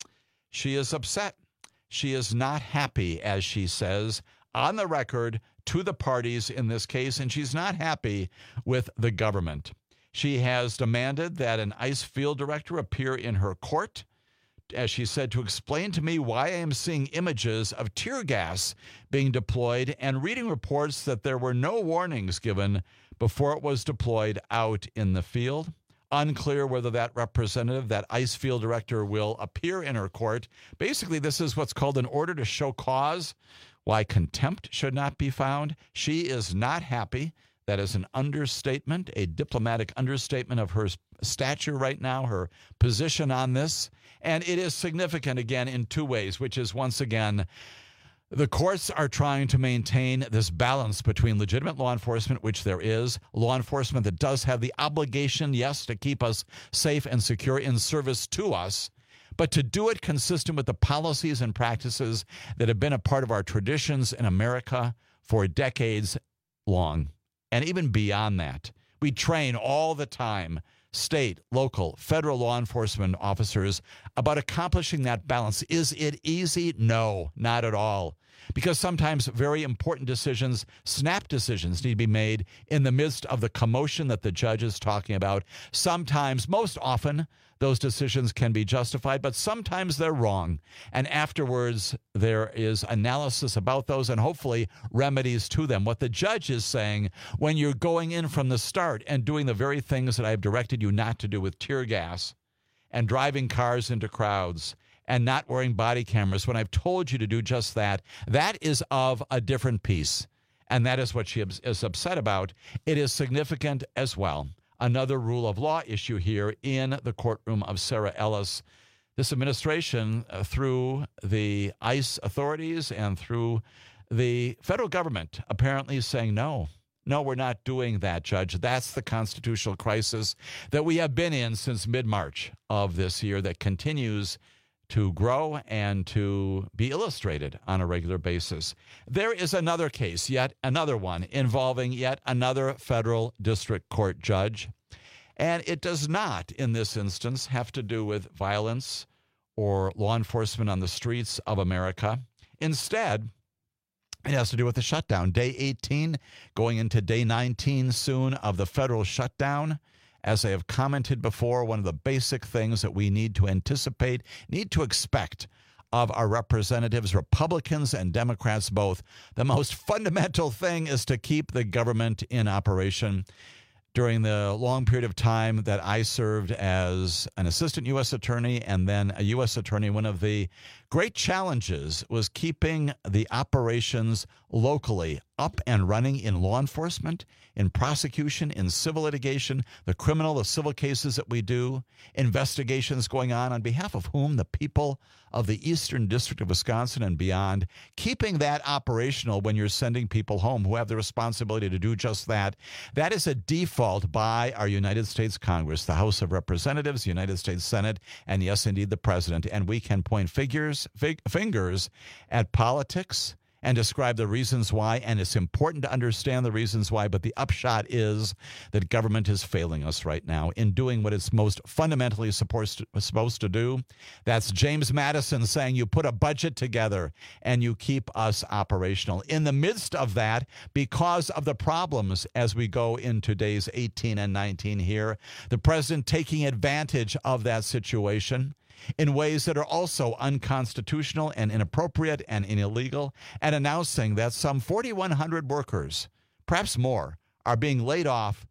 She is upset. She is not happy, as she says, on the record to the parties in this case, and she's not happy with the government. She has demanded that an ICE field director appear in her court, as she said, to explain to me why I am seeing images of tear gas being deployed and reading reports that there were no warnings given before it was deployed out in the field. Unclear whether that representative, that ICE field director, will appear in her court. Basically, this is what's called an order to show cause, why contempt should not be found. She is not happy. That is an understatement, a diplomatic understatement of her stature right now, her position on this. And it is significant, again, in two ways, which is, once again, the courts are trying to maintain this balance between legitimate law enforcement, which there is, law enforcement that does have the obligation, yes, to keep us safe and secure in service to us, but to do it consistent with the policies and practices that have been a part of our traditions in America for decades long. And even beyond that, we train all the time state, local, federal law enforcement officers about accomplishing that balance. Is it easy? No, not at all. Because sometimes very important decisions, snap decisions, need to be made in the midst of the commotion that the judge is talking about. Sometimes, most often, those decisions can be justified, but sometimes they're wrong. And afterwards, there is analysis about those and hopefully remedies to them. What the judge is saying, when you're going in from the start and doing the very things that I've directed you not to do with tear gas and driving cars into crowds and not wearing body cameras, when I've told you to do just that, that is of a different piece. And that is what she is upset about. It is significant as well. Another rule of law issue here in the courtroom of Sarah Ellis. This administration, through the ICE authorities and through the federal government, apparently saying, no, we're not doing that, Judge. That's the constitutional crisis that we have been in since mid-March of this year that continues to grow and to be illustrated on a regular basis. There is another case, yet another one, involving yet another federal district court judge. And it does not, in this instance, have to do with violence or law enforcement on the streets of America. Instead, it has to do with the shutdown. Day 18, going into day 19 soon of the federal shutdown. As I have commented before, one of the basic things that we need to anticipate, need to expect of our representatives, Republicans and Democrats both, the most fundamental thing is to keep the government in operation. During the long period of time that I served as an assistant U.S. attorney and then a U.S. attorney, one of the great challenges was keeping the operations locally up and running in law enforcement, in prosecution, in civil litigation, the civil cases that we do, investigations going on behalf of whom? The people of the Eastern District of Wisconsin and beyond. Keeping that operational when you're sending people home who have the responsibility to do just that, that is a default by our United States Congress, the House of Representatives, the United States Senate, and yes, indeed, the President. And we can point fingers at politics and describe the reasons why, and it's important to understand the reasons why, but the upshot is that government is failing us right now in doing what it's most fundamentally supposed to do. That's James Madison saying you put a budget together and you keep us operational. In the midst of that, because of the problems as we go into days 18 and 19 here, the president taking advantage of that situation in ways that are also unconstitutional and inappropriate and illegal, and announcing that some 4,100 workers, perhaps more, are being laid off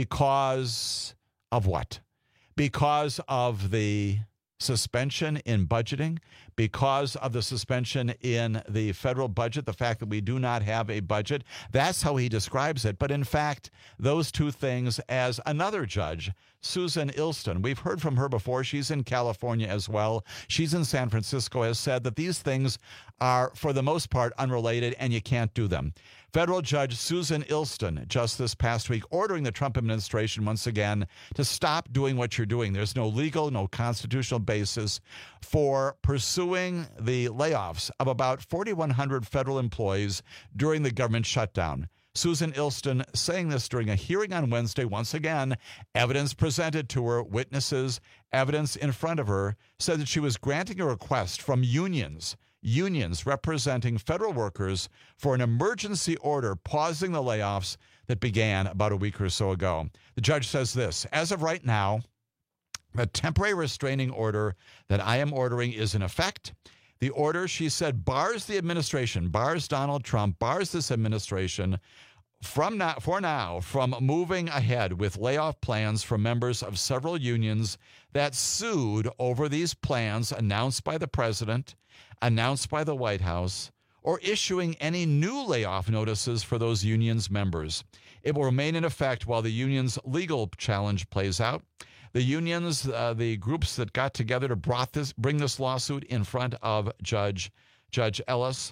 because of what? Because of the suspension in budgeting, because of the suspension in the federal budget, the fact that we do not have a budget. That's how he describes it. But in fact, those two things, as another judge, Susan Ilston, we've heard from her before. She's in California as well. She's in San Francisco, has said that these things are, for the most part, unrelated and you can't do them. Federal Judge Susan Ilston, just this past week, ordering the Trump administration once again to stop doing what you're doing. There's no legal, no constitutional basis for pursuing the layoffs of about 4,100 federal employees during the government shutdown. Susan Ilston saying this during a hearing on Wednesday. Once again, evidence presented to her, witnesses, evidence in front of her, said that she was granting a request from unions representing federal workers for an emergency order pausing the layoffs that began about a week or so ago. The judge says this: as of right now, the temporary restraining order that I am ordering is in effect. The order, she said, bars the administration, bars Donald Trump, bars this administration from moving ahead with layoff plans for members of several unions that sued over these plans announced by the president, announced by the White House, or issuing any new layoff notices for those unions' members. It will remain in effect while the union's legal challenge plays out. The unions, the groups that got together to bring this lawsuit in front of Judge Ellis,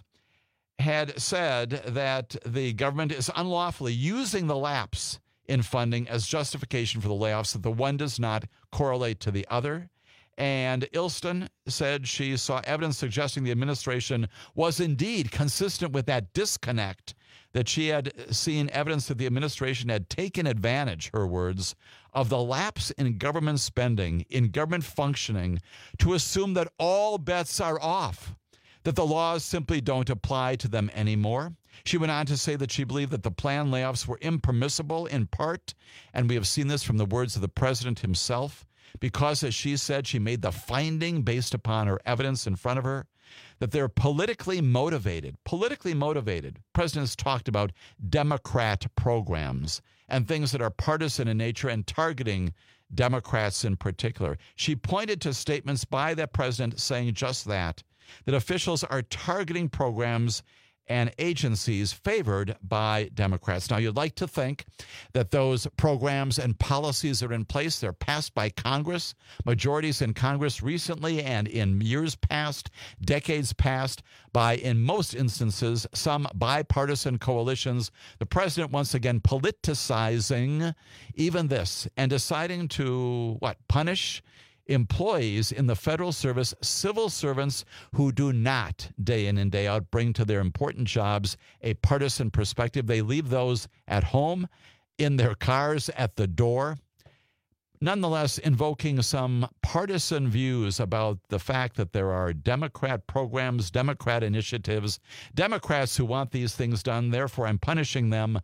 had said that the government is unlawfully using the lapse in funding as justification for the layoffs, that the one does not correlate to the other. And Ilston said she saw evidence suggesting the administration was indeed consistent with that disconnect, that she had seen evidence that the administration had taken advantage, her words, of the lapse in government spending, in government functioning, to assume that all bets are off, that the laws simply don't apply to them anymore. She went on to say that she believed that the planned layoffs were impermissible in part, and we have seen this from the words of the president himself, because, as she said, she made the finding based upon her evidence in front of her that they're politically motivated. Politically motivated. Presidents talked about Democrat programs and things that are partisan in nature and targeting Democrats in particular. She pointed to statements by the president saying just that officials are targeting programs and agencies favored by Democrats. Now, you'd like to think that those programs and policies are in place. They're passed by Congress, majorities in Congress recently and in years past, decades past, by, in most instances, some bipartisan coalitions. The president, once again, politicizing even this and deciding to, punish employees in the federal service, civil servants who do not, day in and day out, bring to their important jobs a partisan perspective. They leave those at home, in their cars, at the door. Nonetheless, invoking some partisan views about the fact that there are Democrat programs, Democrat initiatives, Democrats who want these things done. Therefore, I'm punishing them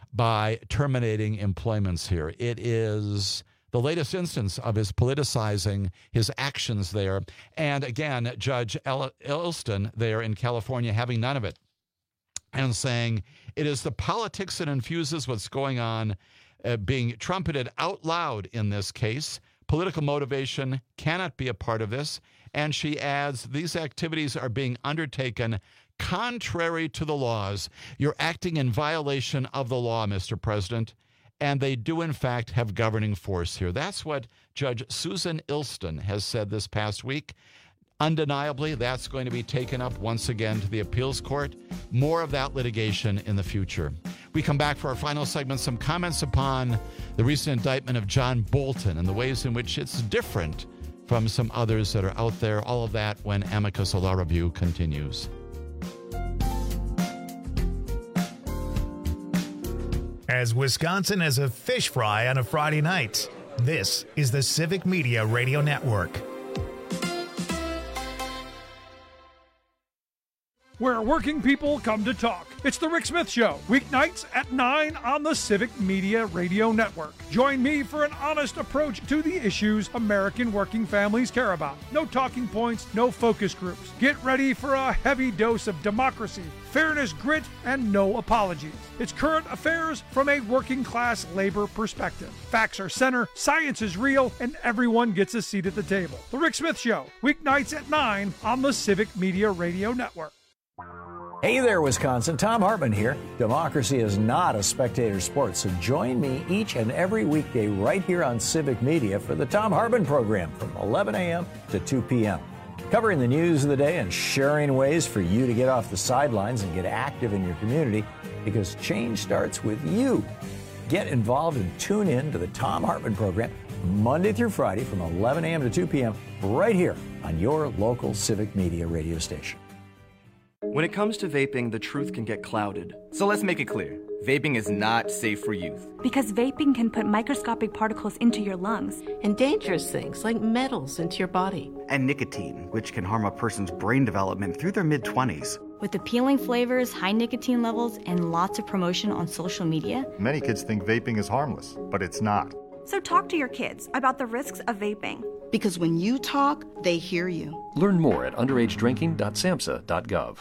by terminating employments here. It is the latest instance of his politicizing his actions there. And again, Judge Ilston there in California having none of it and saying it is the politics that infuses what's going on being trumpeted out loud in this case. Political motivation cannot be a part of this. And she adds, these activities are being undertaken contrary to the laws. You're acting in violation of the law, Mr. President. And they do, in fact, have governing force here. That's what Judge Susan Ilston has said this past week. Undeniably, that's going to be taken up once again to the appeals court. More of that litigation in the future. We come back for our final segment, some comments upon the recent indictment of John Bolton and the ways in which it's different from some others that are out there. All of that when Amicus Law Review continues. As Wisconsin has a fish fry on a Friday night, this is the Civic Media Radio Network. Where working people come to talk. It's The Rick Smith Show, weeknights at 9 on the Civic Media Radio Network. Join me for an honest approach to the issues American working families care about. No talking points, no focus groups. Get ready for a heavy dose of democracy, fairness, grit, and no apologies. It's current affairs from a working class labor perspective. Facts are center, science is real, and everyone gets a seat at the table. The Rick Smith Show, weeknights at 9 on the Civic Media Radio Network. Hey there, Wisconsin. Tom Hartman here. Democracy is not a spectator sport, so join me each and every weekday right here on Civic Media for the Tom Hartman program from 11 a.m. to 2 p.m. Covering the news of the day and sharing ways for you to get off the sidelines and get active in your community, because change starts with you. Get involved and tune in to the Tom Hartman program Monday through Friday from 11 a.m. to 2 p.m. right here on your local Civic Media radio station. When it comes to vaping, the truth can get clouded. So let's make it clear. Vaping is not safe for youth. Because vaping can put microscopic particles into your lungs. And dangerous things like metals into your body. And nicotine, which can harm a person's brain development through their mid-20s. With appealing flavors, high nicotine levels, and lots of promotion on social media. Many kids think vaping is harmless, but it's not. So talk to your kids about the risks of vaping. Because when you talk, they hear you. Learn more at underagedrinking.samhsa.gov.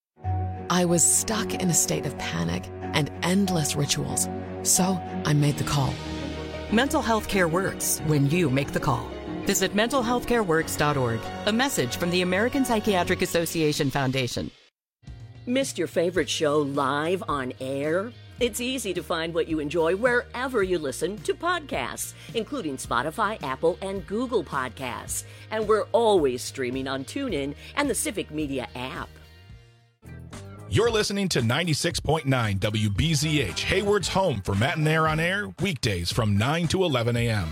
I was stuck in a state of panic and endless rituals. So I made the call. Mental health care works when you make the call. Visit mentalhealthcareworks.org. A message from the American Psychiatric Association Foundation. Missed your favorite show live on air? It's easy to find what you enjoy wherever you listen to podcasts, including Spotify, Apple, and Google Podcasts. And we're always streaming on TuneIn and the Civic Media app. You're listening to 96.9 WBZH, Hayward's home for Matt and Air on Air, weekdays from 9 to 11 a.m.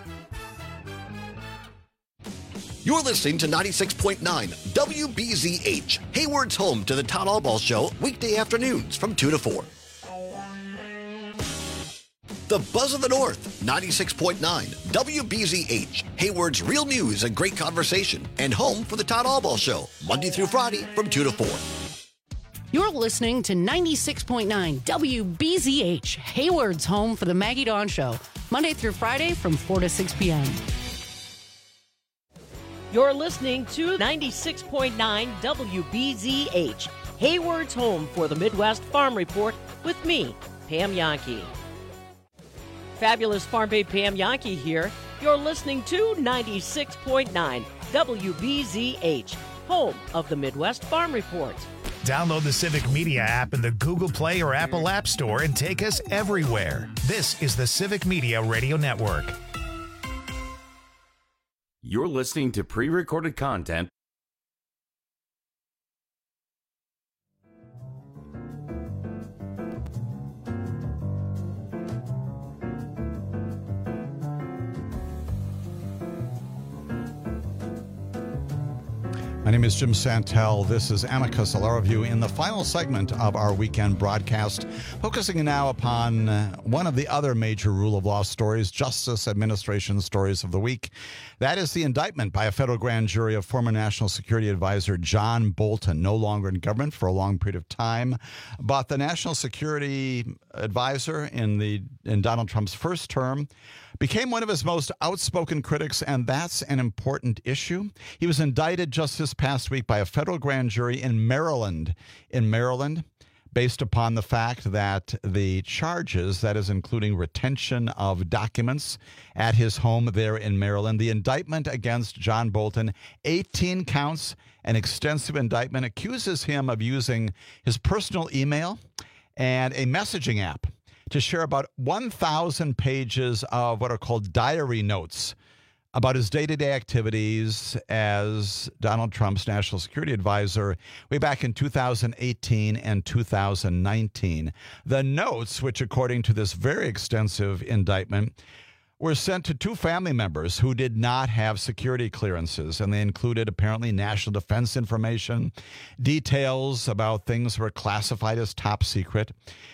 You're listening to 96.9 WBZH, Hayward's home to the Todd Allball Show, weekday afternoons from 2 to 4. The Buzz of the North, 96.9 WBZH, Hayward's real news and great conversation, and home for the Todd Allball Show, Monday through Friday from 2 to 4. You're listening to 96.9 WBZH, Hayward's home for the Maggie Dawn Show, Monday through Friday from 4 to 6 p.m. You're listening to 96.9 WBZH, Hayward's home for the Midwest Farm Report with me, Pam Yankee. Fabulous Farm Babe Pam Yankee here. You're listening to 96.9 WBZH, home of the Midwest Farm Report. Download the Civic Media app in the Google Play or Apple App Store and take us everywhere. This is the Civic Media Radio Network. You're listening to pre-recorded content. My name is Jim Santel. This is Amicus Law Review in the final segment of our weekend broadcast, focusing now upon one of the other major rule of law stories, Justice Administration stories of the week. That is the indictment by a federal grand jury of former National Security Advisor John Bolton, no longer in government for a long period of time, but the National Security Advisor in Donald Trump's first term, became one of his most outspoken critics, and that's an important issue. He was indicted just this past week by a federal grand jury in Maryland. based upon the fact that the charges, that is including retention of documents at his home there in Maryland, the indictment against John Bolton, 18 counts, an extensive indictment, accuses him of using his personal email and a messaging app to share about 1,000 pages of what are called diary notes about his day-to-day activities as Donald Trump's national security advisor way back in 2018 and 2019. The notes, which according to this very extensive indictment, were sent to two family members who did not have security clearances, and they included apparently national defense information, details about things that were classified as top secret.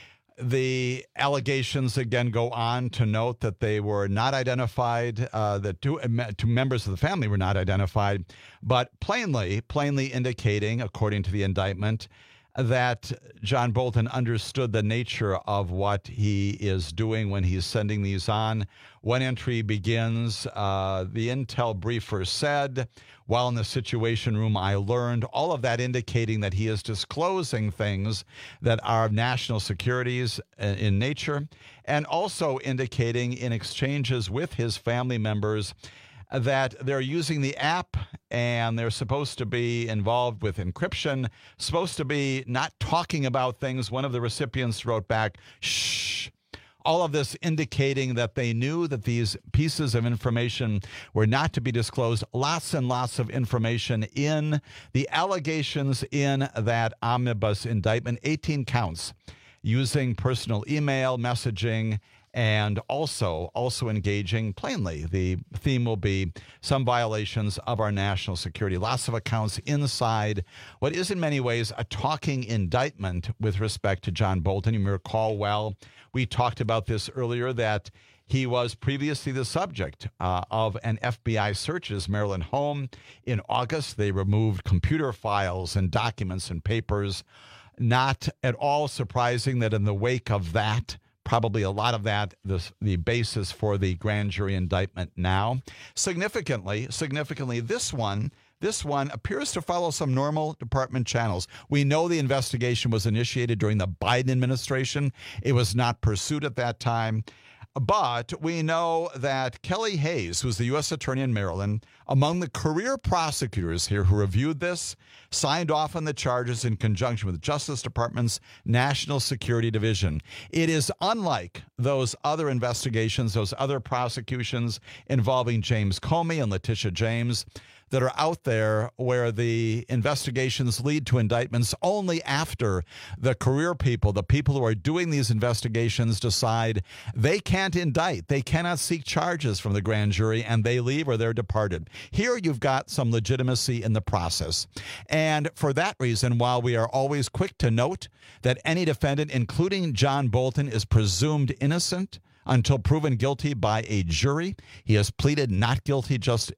The allegations, again, go on to note that they were not identified, that two members of the family were not identified, but plainly indicating, according to the indictment, that John Bolton understood the nature of what he is doing when he's sending these on. One entry begins, the intel briefer said, while in the Situation Room, I learned, all of that indicating that he is disclosing things that are national securities in nature, and also indicating in exchanges with his family members that they're using the app and they're supposed to be involved with encryption, supposed to be not talking about things. One of the recipients wrote back, shh. All of this indicating that they knew that these pieces of information were not to be disclosed. Lots and lots of information in the allegations in that omnibus indictment, 18 counts, using personal email, messaging, and also engaging plainly. The theme will be some violations of our national security. Lots of accounts inside what is in many ways a talking indictment with respect to John Bolton. You may recall well, we talked about this earlier, that he was previously the subject of an FBI search at his Maryland home. In August, they removed computer files and documents and papers. Not at all surprising that in the wake of that, probably a lot of that, the basis for the grand jury indictment now. Significantly, this one appears to follow some normal department channels. We know the investigation was initiated during the Biden administration. It was not pursued at that time. But we know that Kelly Hayes, who's the U.S. Attorney in Maryland, among the career prosecutors here who reviewed this, signed off on the charges in conjunction with the Justice Department's National Security Division. It is unlike those other investigations, those other prosecutions involving James Comey and Letitia James that are out there, where the investigations lead to indictments only after the career people, the people who are doing these investigations, decide they can't indict, they cannot seek charges from the grand jury, and they leave or they're departed. Here you've got some legitimacy in the process. And for that reason, while we are always quick to note that any defendant, including John Bolton, is presumed innocent until proven guilty by a jury, he has pleaded not guilty just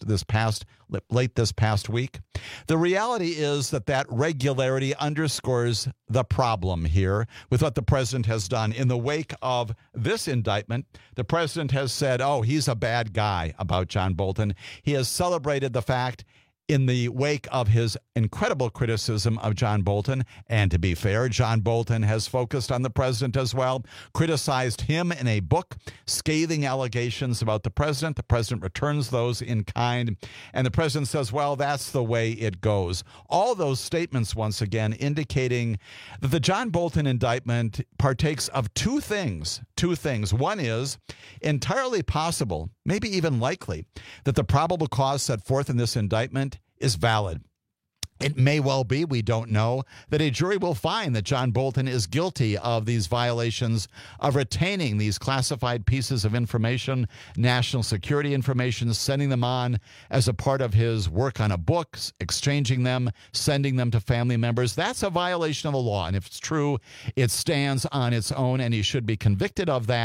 late this past week. The reality is that regularity underscores the problem here with what the president has done. In the wake of this indictment, the president has said, oh, he's a bad guy about John Bolton. He has celebrated the fact in the wake of his incredible criticism of John Bolton. And to be fair, John Bolton has focused on the president as well, criticized him in a book, scathing allegations about the president. The president returns those in kind. And the president says, well, that's the way it goes. All those statements, once again, indicating that the John Bolton indictment partakes of two things. One is entirely possible, maybe even likely, that the probable cause set forth in this indictment is valid. It may well be, we don't know, that a jury will find that John Bolton is guilty of these violations of retaining these classified pieces of information, national security information, sending them on as a part of his work on a book, exchanging them, sending them to family members. That's a violation of the law. And if it's true, it stands on its own, and he should be convicted of that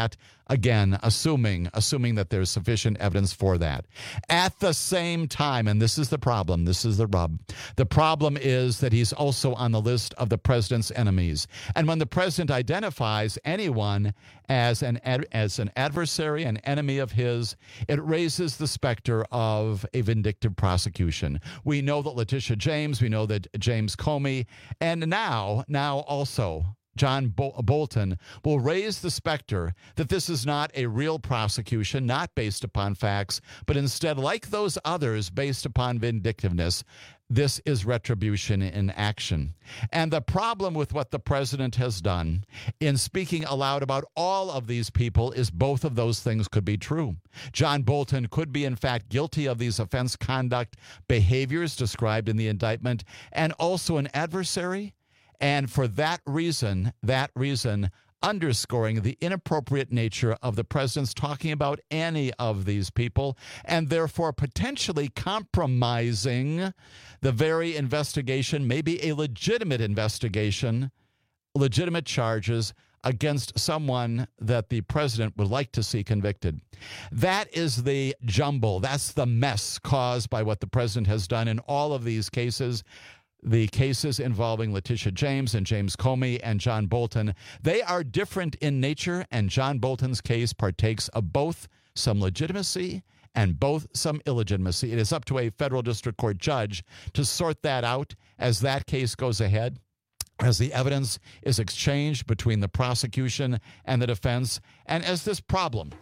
Again, assuming that there's sufficient evidence for that. At the same time, and this is the problem, this is the rub, the problem is that he's also on the list of the president's enemies. And when the president identifies anyone as an adversary, an enemy of his, it raises the specter of a vindictive prosecution. We know that Letitia James, we know that James Comey, and now also John Bolton will raise the specter that this is not a real prosecution, not based upon facts, but instead, like those others, based upon vindictiveness. This is retribution in action. And the problem with what the president has done in speaking aloud about all of these people is both of those things could be true. John Bolton could be, in fact, guilty of these offense conduct behaviors described in the indictment, and also an adversary. And for that reason, underscoring the inappropriate nature of the president's talking about any of these people, and therefore potentially compromising the very investigation, maybe a legitimate investigation, legitimate charges against someone that the president would like to see convicted. That is the jumble. That's the mess caused by what the president has done in all of these cases. The cases involving Letitia James and James Comey and John Bolton, they are different in nature, and John Bolton's case partakes of both some legitimacy and both some illegitimacy. It is up to a federal district court judge to sort that out as that case goes ahead, as the evidence is exchanged between the prosecution and the defense, and as this problem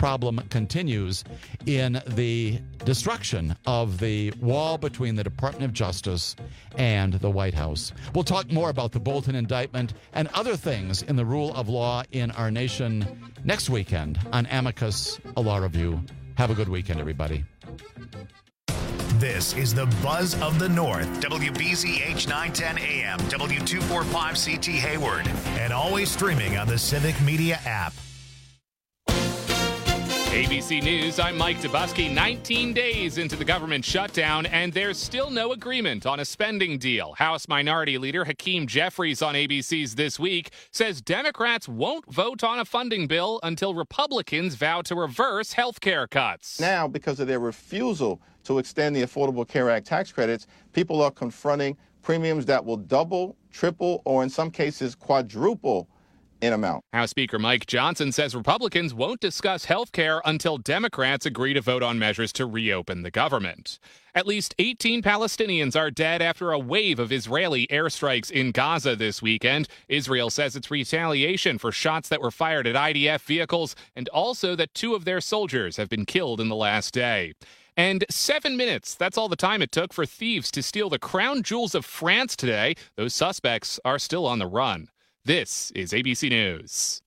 continues in the destruction of the wall between the Department of Justice and the White House. We'll talk more about the Bolton indictment and other things in the rule of law in our nation next weekend on Amicus, a Law Review. Have a good weekend, everybody. This is the Buzz of the North, WBZH 910 AM, W245CT Hayward, and always streaming on the Civic Media app. ABC News, I'm Mike Dubusky. 19 days into the government shutdown, and there's still no agreement on a spending deal. House Minority Leader Hakeem Jeffries on ABC's This Week says Democrats won't vote on a funding bill until Republicans vow to reverse health care cuts. Now, because of their refusal to extend the Affordable Care Act tax credits, people are confronting premiums that will double, triple, or in some cases quadruple in amount. House Speaker Mike Johnson says Republicans won't discuss health care until Democrats agree to vote on measures to reopen the government. At least 18 Palestinians are dead after a wave of Israeli airstrikes in Gaza this weekend. Israel says it's retaliation for shots that were fired at IDF vehicles, and also that 2 of their soldiers have been killed in the last day. And 7 minutes, that's all the time it took for thieves to steal the crown jewels of France today. Those suspects are still on the run. This is ABC News.